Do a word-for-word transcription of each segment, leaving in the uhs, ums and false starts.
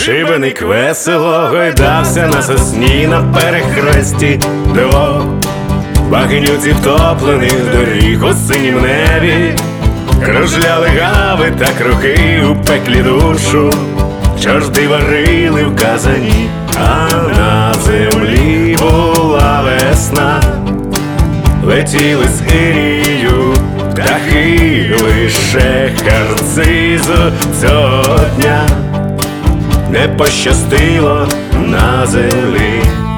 Шибеник весело гойдався на сосні на перехресті двох багнюці втоплених доріг у синім небі. Кружляли гави та круги у пеклі душу, що ж ди варили в казані, а на землі була весна. Летіли з Ірію птахи, лише Харцизу цього дня не пощастило на землі.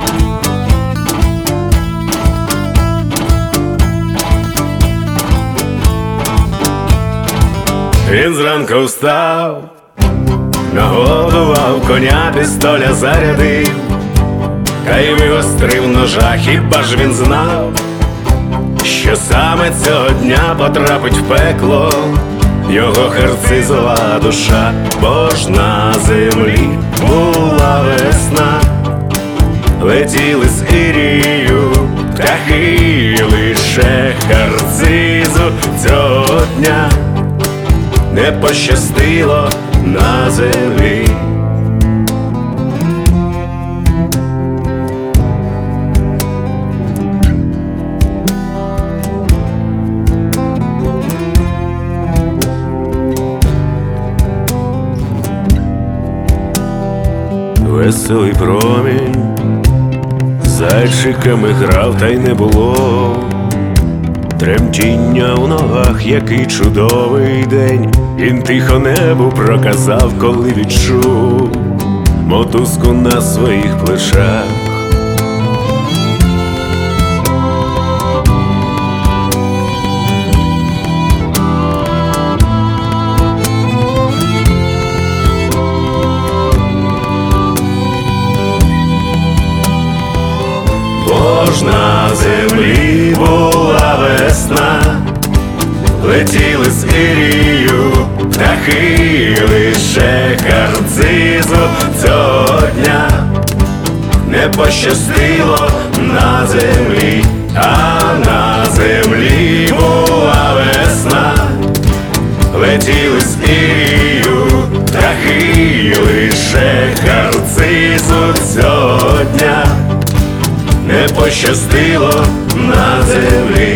Він зранку встав, нагодував коня, пістоля зарядив, та й вигострив ножа. Хіба ж він знав, що саме цього дня потрапить в пекло його Харцизова душа? Бо ж на землі була весна, летіли з Ірію птахи, лише Харцизу цього дня не пощастило на землі. Веселий промінь зайчиками грав, та й не було тремтіння у ногах. Який чудовий день він тихо небу проказав, коли відчув мотузку на своїх плечах. Бо ж на землі була весна, летіли з Ірію птахи, лише Харцизу цього дня не пощастило на землі. А на землі була весна, летіли з Ірію птахи, лише Харцизу цього дня не пощастило на землі.